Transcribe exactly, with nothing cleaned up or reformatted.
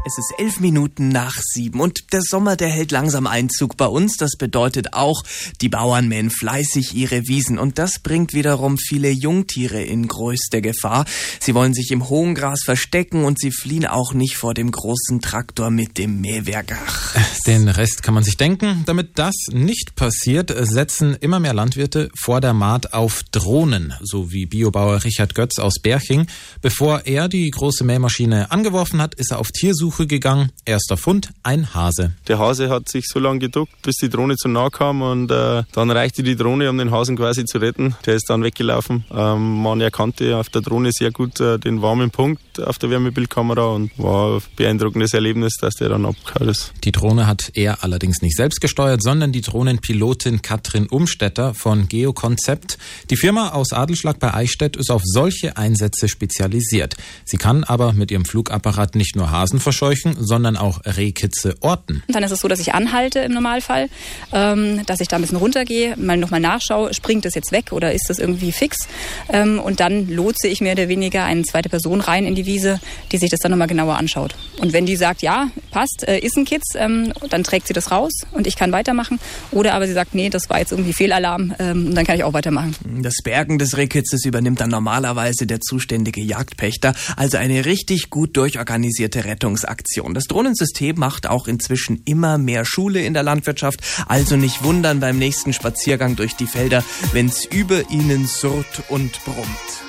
Es ist elf Minuten nach sieben und der Sommer, der hält langsam Einzug bei uns. Das bedeutet auch, die Bauern mähen fleißig ihre Wiesen und das bringt wiederum viele Jungtiere in größte Gefahr. Sie wollen sich im hohen Gras verstecken und sie fliehen auch nicht vor dem großen Traktor mit dem Mähwerk. Ach. Den Rest kann man sich denken. Damit das nicht passiert, setzen immer mehr Landwirte vor der Maat auf Drohnen, so wie Biobauer Richard Götz aus Berching. Bevor er die große Mähmaschine angeworfen hat, ist er auf Tiersuche gegangen. Erster Fund, ein Hase. Der Hase hat sich so lange geduckt, bis die Drohne zu nah kam und äh, dann reichte die Drohne, um den Hasen quasi zu retten. Der ist dann weggelaufen. Ähm, man erkannte auf der Drohne sehr gut äh, den warmen Punkt auf der Wärmebildkamera und war ein beeindruckendes Erlebnis, dass der dann abgehauen ist. Die Drohne hat er allerdings nicht selbst gesteuert, sondern die Drohnenpilotin Katrin Umstetter von Geokonzept. Die Firma aus Adelsschlag bei Eichstätt ist auf solche Einsätze spezialisiert. Sie kann aber mit ihrem Flugapparat nicht nur Hasen verscheuchen, sondern auch Rehkitze orten. Dann ist es so, dass ich anhalte im Normalfall, ähm, dass ich da ein bisschen runtergehe, mal nochmal nachschaue, springt das jetzt weg oder ist das irgendwie fix? Ähm, und dann lotse ich mehr oder weniger eine zweite Person rein in die Wiese, die sich das dann nochmal genauer anschaut. Und wenn die sagt, ja, passt, äh, ist ein Kitz, ähm, dann trägt sie das raus und ich kann weitermachen. Oder aber sie sagt, nee, das war jetzt irgendwie Fehlalarm ähm, und dann kann ich auch weitermachen. Das Bergen des Rehkitzes übernimmt dann normalerweise der zuständige Jagdpächter, also eine richtig gut durchorganisierte Rettungsaktion. Das Drohnensystem macht auch inzwischen immer mehr Schule in der Landwirtschaft, also nicht wundern beim nächsten Spaziergang durch die Felder, wenn's über ihnen surrt und brummt.